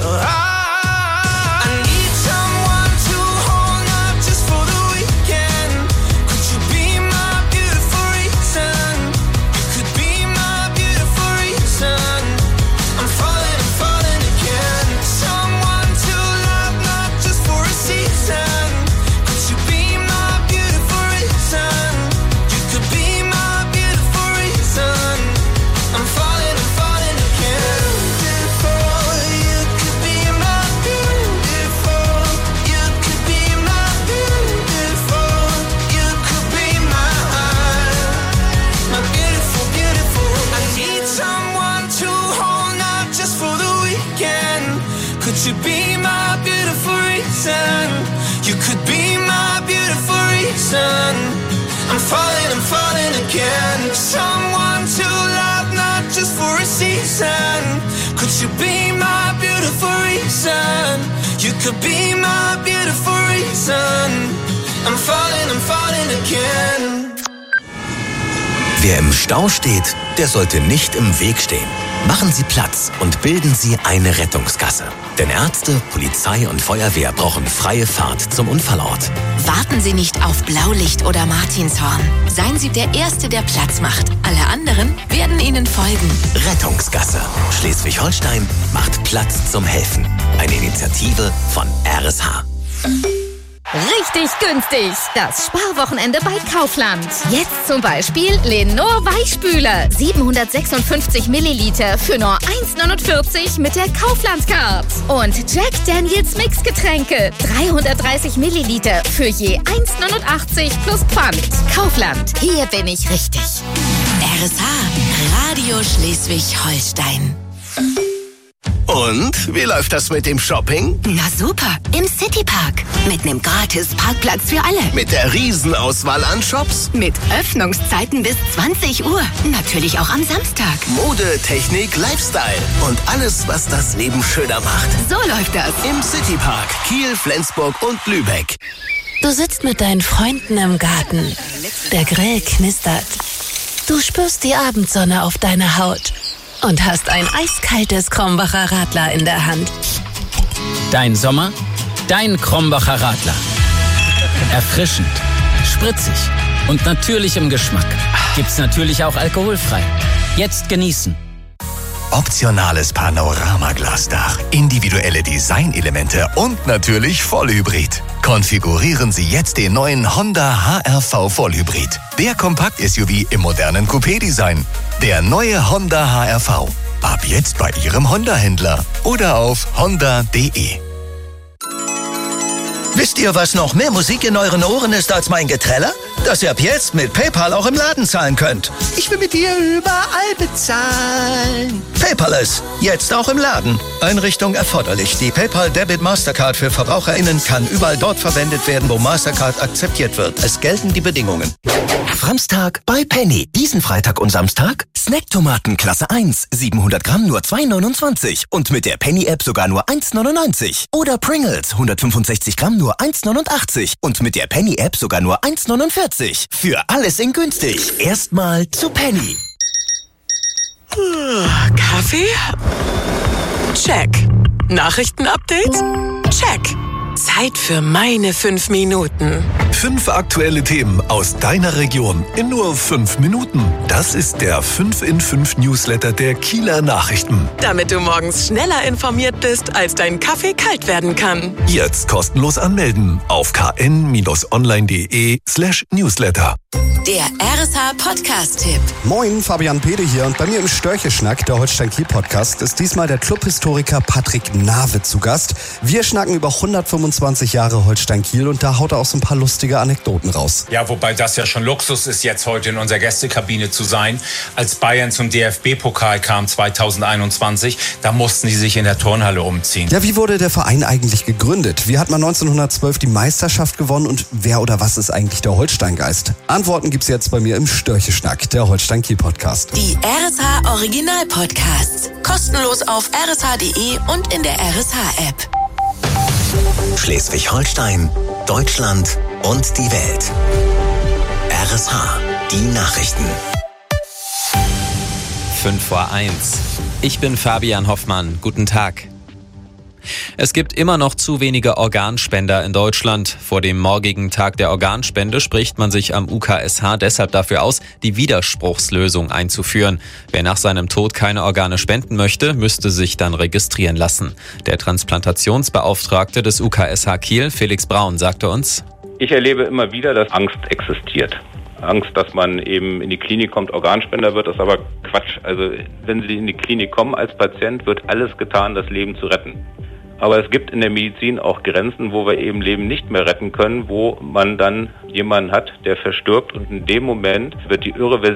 I need someone to hold, not just for the weekend. Could you be my beautiful reason? You could be my beautiful reason. I'm falling again. Someone to love, not just for a season. Could you be my beautiful reason? You could be my beautiful reason. I'm falling again. Beautiful, you could be my beautiful. You could be my beautiful. You could be my beautiful, beautiful. I need someone to hold, not just for the weekend. Could you be my beautiful reason. You could be my beautiful reason. I'm falling again. Someone to love, not just for a season. Could you be my beautiful reason? You could be my beautiful reason. I'm falling again. Wer im Stau steht, der sollte nicht im Weg stehen. Machen Sie Platz und bilden Sie eine Rettungsgasse. Denn Ärzte, Polizei und Feuerwehr brauchen freie Fahrt zum Unfallort. Warten Sie nicht auf Blaulicht oder Martinshorn. Seien Sie der Erste, der Platz macht. Alle anderen werden Ihnen folgen. Rettungsgasse. Schleswig-Holstein macht Platz zum Helfen. Eine Initiative von RSH. Richtig günstig. Das Sparwochenende bei Kaufland. Jetzt zum Beispiel Lenor Weichspüler. 756 Milliliter für nur 1,49 mit der Kaufland-Card. Und Jack Daniels Mixgetränke. 330 Milliliter für je 1,89 plus Pfand. Kaufland. Hier bin ich richtig. RSH. Radio Schleswig-Holstein. Und, wie läuft das mit dem Shopping? Na super, im Citypark. Mit einem gratis Parkplatz für alle. Mit der Riesenauswahl an Shops? Mit Öffnungszeiten bis 20 Uhr. Natürlich auch am Samstag. Mode, Technik, Lifestyle und alles, was das Leben schöner macht. So läuft das. Im Citypark Kiel, Flensburg und Lübeck. Du sitzt mit deinen Freunden im Garten. Der Grill knistert. Du spürst die Abendsonne auf deiner Haut. Und hast ein eiskaltes Krombacher Radler in der Hand. Dein Sommer, dein Krombacher Radler. Erfrischend, spritzig und natürlich im Geschmack. Gibt's natürlich auch alkoholfrei. Jetzt genießen. Optionales Panoramaglasdach, individuelle Designelemente und natürlich Vollhybrid. Konfigurieren Sie jetzt den neuen Honda HR-V Vollhybrid. Der Kompakt-SUV im modernen Coupé-Design. Der neue Honda HR-V. Ab jetzt bei Ihrem Honda-Händler oder auf honda.de. Wisst ihr, was noch mehr Musik in euren Ohren ist als mein Geträller? Dass ihr ab jetzt mit PayPal auch im Laden zahlen könnt. Ich will mit dir überall bezahlen. Paperless, jetzt auch im Laden. Einrichtung erforderlich. Die PayPal Debit Mastercard für VerbraucherInnen kann überall dort verwendet werden, wo Mastercard akzeptiert wird. Es gelten die Bedingungen. Samstag bei Penny. Diesen Freitag und Samstag Snacktomaten Klasse 1. 700 Gramm nur 2,29. Und mit der Penny-App sogar nur 1,99. Oder Pringles. 165 Gramm nur 1,89. Und mit der Penny-App sogar nur 1,49. Für alles in günstig. Erstmal zu Penny. Kaffee? Check. Nachrichtenupdate? Check. Zeit für meine 5 Minuten. 5 aktuelle Themen aus deiner Region in nur 5 Minuten. Das ist der 5 in 5 Newsletter der Kieler Nachrichten. Damit du morgens schneller informiert bist, als dein Kaffee kalt werden kann. Jetzt kostenlos anmelden auf kn-online.de/newsletter. Der RSH-Podcast-Tipp. Moin, Fabian Pede hier und bei mir im Störche-Schnack, der Holstein-Kiel-Podcast, ist diesmal der Clubhistoriker Patrick Nawe zu Gast. Wir schnacken über 125 Jahre Holstein-Kiel und da haut er auch so ein paar lustige Anekdoten raus. Ja, wobei das ja schon Luxus ist, jetzt heute in unserer Gästekabine zu sein. Als Bayern zum DFB-Pokal kam 2021, da mussten sie sich in der Turnhalle umziehen. Ja, wie wurde der Verein eigentlich gegründet? Wie hat man 1912 die Meisterschaft gewonnen und wer oder was ist eigentlich der Holsteingeist? Antworten gibt's jetzt bei mir im Störche-Schnack, der Holstein-Kiel-Podcast. Die RSH-Original-Podcasts. Kostenlos auf rsh.de und in der RSH-App. Schleswig-Holstein, Deutschland und die Welt. RSH, die Nachrichten. 5:01. Ich bin Fabian Hoffmann. Guten Tag. Es gibt immer noch zu wenige Organspender in Deutschland. Vor dem morgigen Tag der Organspende spricht man sich am UKSH deshalb dafür aus, die Widerspruchslösung einzuführen. Wer nach seinem Tod keine Organe spenden möchte, müsste sich dann registrieren lassen. Der Transplantationsbeauftragte des UKSH Kiel, Felix Braun, sagte uns: Ich erlebe immer wieder, dass Angst existiert. Angst, dass man eben in die Klinik kommt, Organspender wird, das ist aber Quatsch. Also wenn Sie in die Klinik kommen als Patient, wird alles getan, das Leben zu retten. Aber es gibt in der Medizin auch Grenzen, wo wir eben Leben nicht mehr retten können, wo man dann jemanden hat, der verstirbt und in dem Moment wird die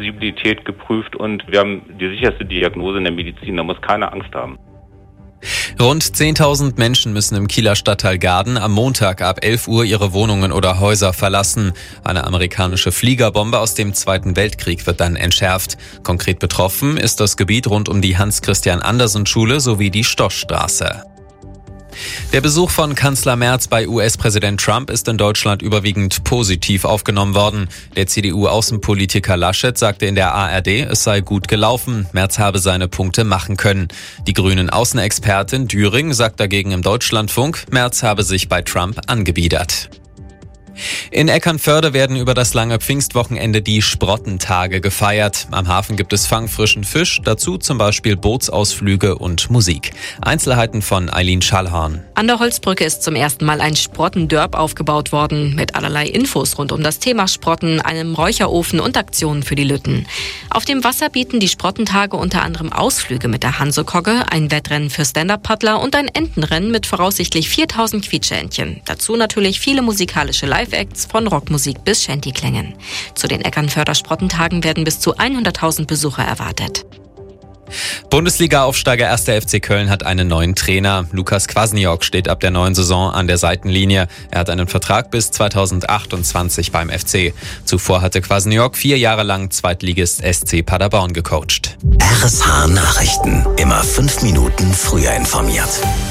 Irreversibilität geprüft und wir haben die sicherste Diagnose in der Medizin, da muss keiner Angst haben. Rund 10.000 Menschen müssen im Kieler Stadtteil Gaden am Montag ab 11 Uhr ihre Wohnungen oder Häuser verlassen. Eine amerikanische Fliegerbombe aus dem Zweiten Weltkrieg wird dann entschärft. Konkret betroffen ist das Gebiet rund um die Hans-Christian-Andersen-Schule sowie die Stoschstraße. Der Besuch von Kanzler Merz bei US-Präsident Trump ist in Deutschland überwiegend positiv aufgenommen worden. Der CDU-Außenpolitiker Laschet sagte in der ARD, es sei gut gelaufen, Merz habe seine Punkte machen können. Die Grünen-Außenexpertin Düring sagt dagegen im Deutschlandfunk, Merz habe sich bei Trump angebiedert. In Eckernförde werden über das lange Pfingstwochenende die Sprottentage gefeiert. Am Hafen gibt es fangfrischen Fisch, dazu zum Beispiel Bootsausflüge und Musik. Einzelheiten von Eileen Schallhorn. An der Holzbrücke ist zum ersten Mal ein Sprottendörp aufgebaut worden, mit allerlei Infos rund um das Thema Sprotten, einem Räucherofen und Aktionen für die Lütten. Auf dem Wasser bieten die Sprottentage unter anderem Ausflüge mit der Hansekogge, ein Wettrennen für Stand-Up-Paddler und ein Entenrennen mit voraussichtlich 4.000 Quietscheentchen. Dazu natürlich viele musikalische Live-Acts von Rockmusik bis Shantyklängen. Zu den Eckernförder Sprottentagen werden bis zu 100.000 Besucher erwartet. Bundesliga-Aufsteiger 1. FC Köln hat einen neuen Trainer. Lukas Kwasniok steht ab der neuen Saison an der Seitenlinie. Er hat einen Vertrag bis 2028 beim FC. Zuvor hatte Kwasniok 4 Jahre lang Zweitligist SC Paderborn gecoacht. RSH Nachrichten. Immer 5 Minuten früher informiert.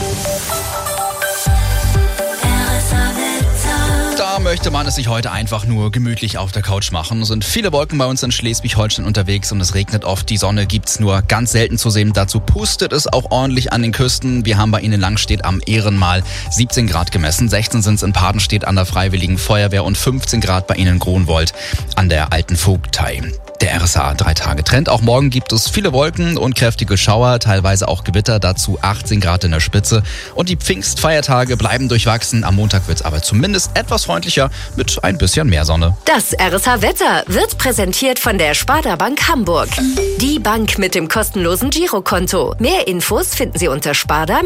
Da möchte man es sich heute einfach nur gemütlich auf der Couch machen. Es sind viele Wolken bei uns in Schleswig-Holstein unterwegs und es regnet oft. Die Sonne gibt's nur ganz selten zu sehen. Dazu pustet es auch ordentlich an den Küsten. Wir haben bei Ihnen in Langstedt am Ehrenmal 17 Grad gemessen. 16 sind es in Padenstedt an der Freiwilligen Feuerwehr und 15 Grad bei Ihnen in Gronwold an der Alten Vogtei. Der RSA 3-Tage-Trend. Auch morgen gibt es viele Wolken und kräftige Schauer, teilweise auch Gewitter, dazu 18 Grad in der Spitze. Und die Pfingstfeiertage bleiben durchwachsen. Am Montag wird es aber zumindest etwas freundlicher mit ein bisschen mehr Sonne. Das RSA-Wetter wird präsentiert von der Sparda Bank Hamburg. Die Bank mit dem kostenlosen Girokonto. Mehr Infos finden Sie unter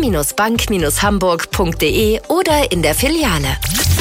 sparda-bank-hamburg.de oder in der Filiale.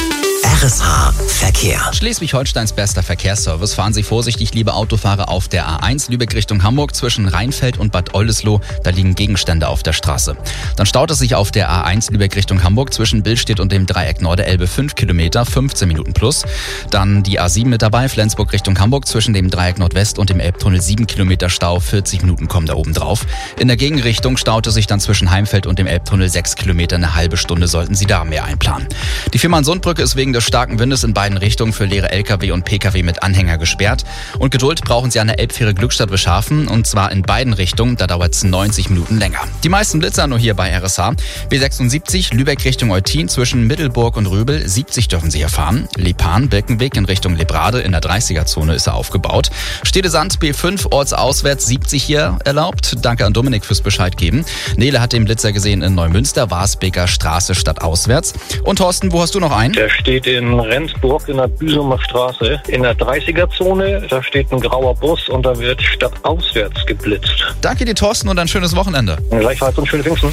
RSH Verkehr. Schleswig-Holsteins bester Verkehrsservice. Fahren Sie vorsichtig, liebe Autofahrer, auf der A1 Lübeck Richtung Hamburg zwischen Rheinfeld und Bad Oldesloe. Da liegen Gegenstände auf der Straße. Dann staut es sich auf der A1 Lübeck Richtung Hamburg zwischen Billstedt und dem Dreieck Norderelbe 5 Kilometer, 15 Minuten plus. Dann die A7 mit dabei, Flensburg Richtung Hamburg zwischen dem Dreieck Nordwest und dem Elbtunnel 7 Kilometer Stau, 40 Minuten kommen da oben drauf. In der Gegenrichtung staut es sich dann zwischen Heimfeld und dem Elbtunnel 6 Kilometer, eine halbe Stunde sollten Sie da mehr einplanen. Die Fehmarnsundbrücke ist wegen des starken Windes in beiden Richtungen für leere Lkw und Pkw mit Anhänger gesperrt. Und Geduld brauchen Sie an der Elbfähre Glückstadt-Beschafen und zwar in beiden Richtungen, da dauert es 90 Minuten länger. Die meisten Blitzer nur hier bei RSH. B76 Lübeck Richtung Eutin zwischen Middelburg und Röbel, 70 dürfen Sie hier fahren. Lipan-Birkenweg in Richtung Lebrade in der 30er-Zone ist er aufgebaut. Stedesand B5 ortsauswärts 70 hier erlaubt. Danke an Dominik fürs Bescheid geben. Nele hat den Blitzer gesehen in Neumünster, Warsbeker Straße stadtauswärts. Und Thorsten, wo hast du noch einen? Der steht in Rendsburg in der Büsumer Straße in der 30er-Zone. Da steht ein grauer Bus und da wird stadtauswärts geblitzt. Danke dir, Thorsten, und ein schönes Wochenende. Gleichfalls und schöne Pfingsten.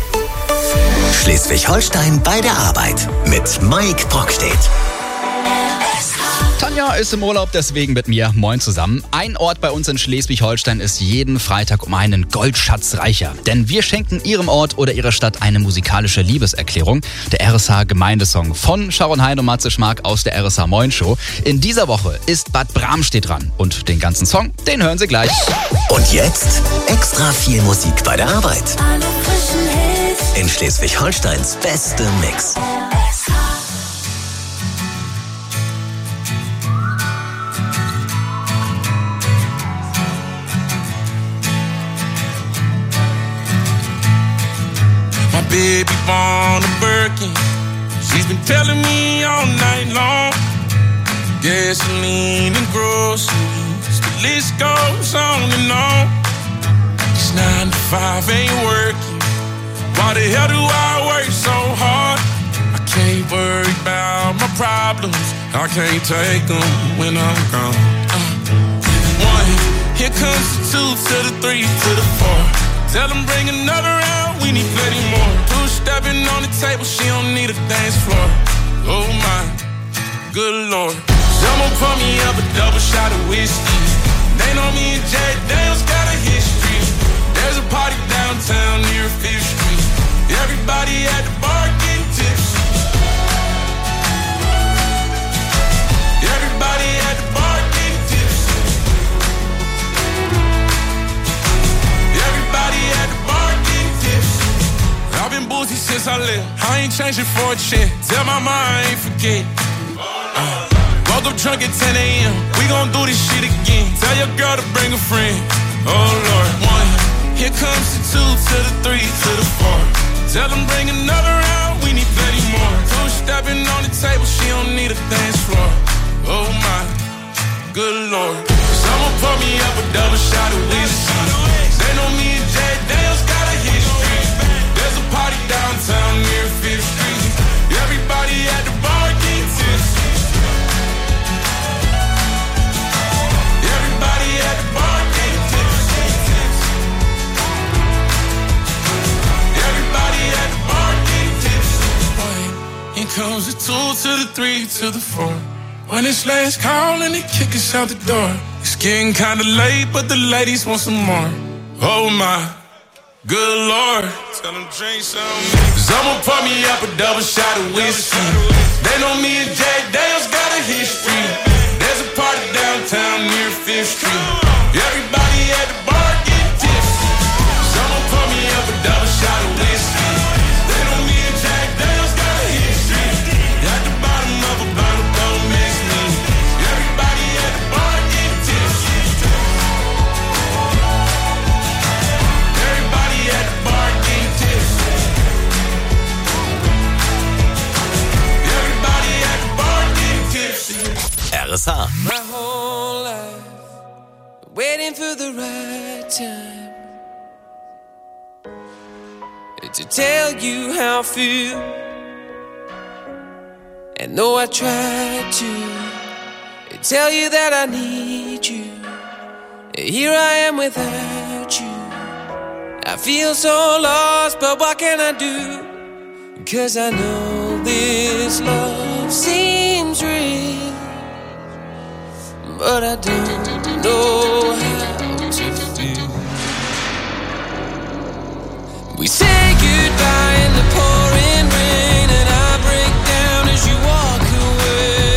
Schleswig-Holstein bei der Arbeit mit Mike Brockstedt. Tanja ist im Urlaub, deswegen mit mir. Moin zusammen. Ein Ort bei uns in Schleswig-Holstein ist jeden Freitag um einen Goldschatz reicher. Denn wir schenken Ihrem Ort oder Ihrer Stadt eine musikalische Liebeserklärung. Der RSH-Gemeindesong von Sharon Hein und Matze Schmark aus der RSH Moin Show. In dieser Woche ist Bad Bramstedt dran. Und den ganzen Song, den hören Sie gleich. Und jetzt extra viel Musik bei der Arbeit. In Schleswig-Holsteins beste Mix. Baby born a Birkin. She's been telling me all night long. Gasoline and groceries, the list goes on and on. This 9 to 5 ain't working. Why the hell do I work so hard? I can't worry about my problems. I can't take them when I'm gone. 1, here comes the 2 to the 3 to the 4. Tell them bring another round, we need plenty more. 2 stepping on the table, she don't need a dance floor. Oh my, good lord. Someone pour me up a double shot of whiskey. They know me and Jack Daniels got a history. There's a party downtown near 5th Street. Everybody at the bar getting tipsy. Everybody at the bar getting tipsy. Everybody at the bar getting tipsy. I've been boozy since I left. I ain't changing for a check. Tell my mom I ain't forget. Woke up drunk at 10 a.m. We gon' do this shit again. Tell your girl to bring a friend. Oh Lord, 1. Here comes the 2 to the 3 to the 4. Tell them bring another round. We need plenty more. 2 stepping on the table. She don't need a dance floor. Oh my, good Lord. Someone pour me up a double shot of whiskey. They know me and Jay Dale's got a history. There's a party downtown near 5th Street. Everybody at the bar getting tipsy. Everybody at the bar getting tipsy. Everybody at the bar getting tipsy. Here comes the 2 to the 3 to the 4. When it's last call and they kick us out the door. It's getting kinda late, but the ladies want some more. Oh my, good Lord. Tell them drink some. Someone pour me up a double shot of whiskey. They know me and Jack Dale's got a history. There's a party downtown near 5th Street. Everybody at the bar getting tipsy. Someone pour me up a double shot of whiskey. They know me and Jack Dale's got a history. At the bottom of a bottle, don't miss me. Everybody at the bar getting tipsy. Everybody at the bar getting tipsy. Everybody at the bar getting tipsy. RSA. My whole life waiting for the right time to tell you how I feel. And though I tried to tell you that I need you, here I am without you. I feel so lost, but what can I do? 'Cause I know this love seems real, but I don't know how to feel. We say goodbye in the pouring rain, and I break down as you walk away.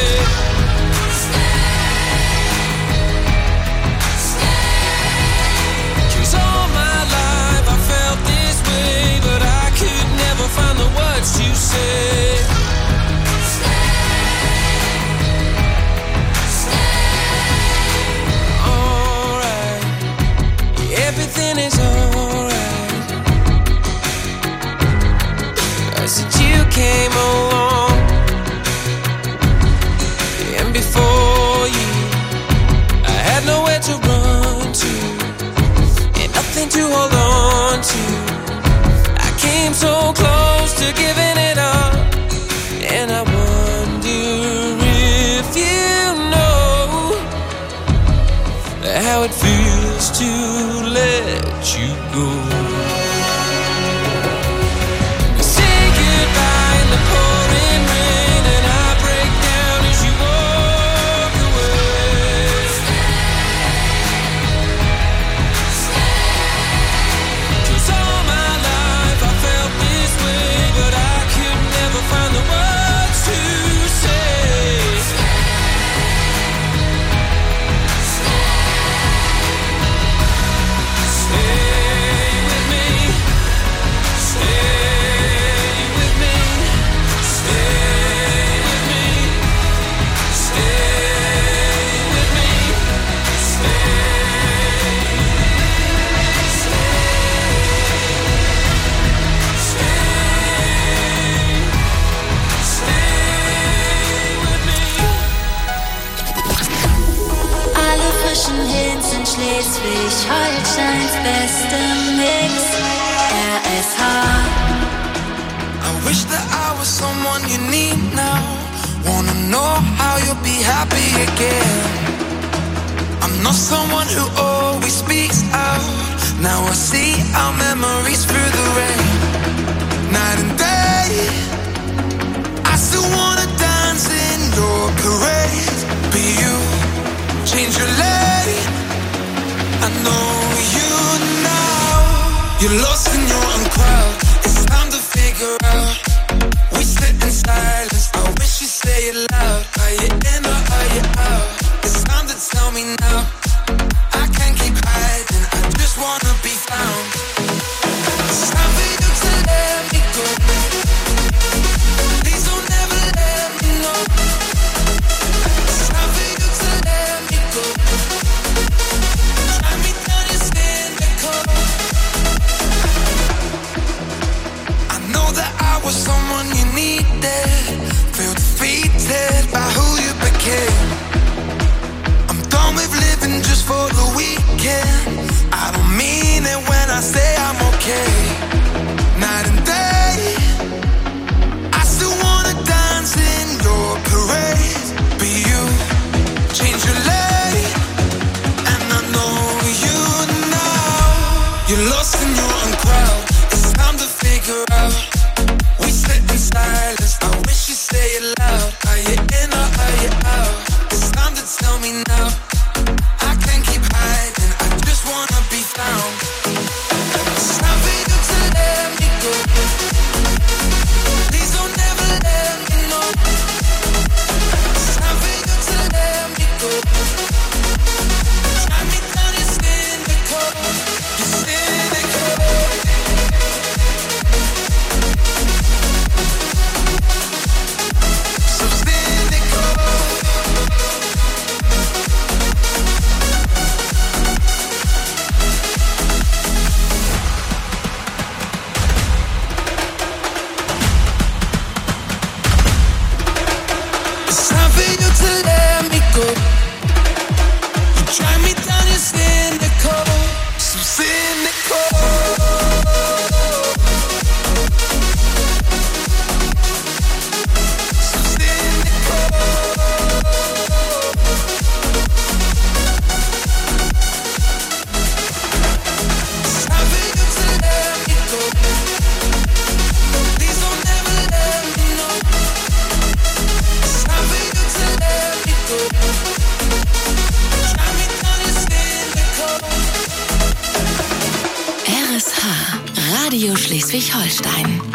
Stay. 'Cause all my life I felt this way, but I could never find the words to say. Everything is alright. Since you came along, and before you, I had nowhere to run to, and nothing to hold on to. I came so close to giving it up, and I wonder if you know how it feels to let you go. Say goodbye in the pouring rain, and I break down as you walk away. Stay. 'Cause all my life I felt this way, but I could never find the words to say. Schleswig-Holsteins beste Mix, RSH. I wish that I was someone you need now. Wanna know how you'll be happy again. I'm not someone who always speaks out. Now I see our memories through the rain. Night and day, I still wanna dance in your parade. But you change your lane. I know you now. You're lost in your own crowd. It's time to feel figure out. We sit in silence, I wish you say it loud. Are you in or are you out? It's time to tell me now. I can't keep hiding, I just wanna be found. It's time for you to let me go. Please don't ever let me know. It's time for you to let me go. Drive me down, you're cynical. I know that I was someone you needed. Feel defeated by who you became. I'm done with living just for the weekend. I don't mean it when I say I'm okay. Night and day, I still wanna dance in your parade. But you change your lane, and I know you now. You're lost in your own crowd. It's time to figure out. We sit in silence, I wish you say it loud. Are you in or are you out? It's time to tell me now. I can't keep hiding, I just wanna be found. It's time for you to let me go. Please don't ever let me know. It's time for you to let me go. Drive me down, you're cynical. You're cynical. So cynical. It's time for you to let me go. You drive me down, you're cynical. So cynical. So cynical. It's time for you to let me go. Please don't ever let me know. It's time for you to let me go. Drive me down, you're cynical. RSH, Radio Schleswig-Holstein.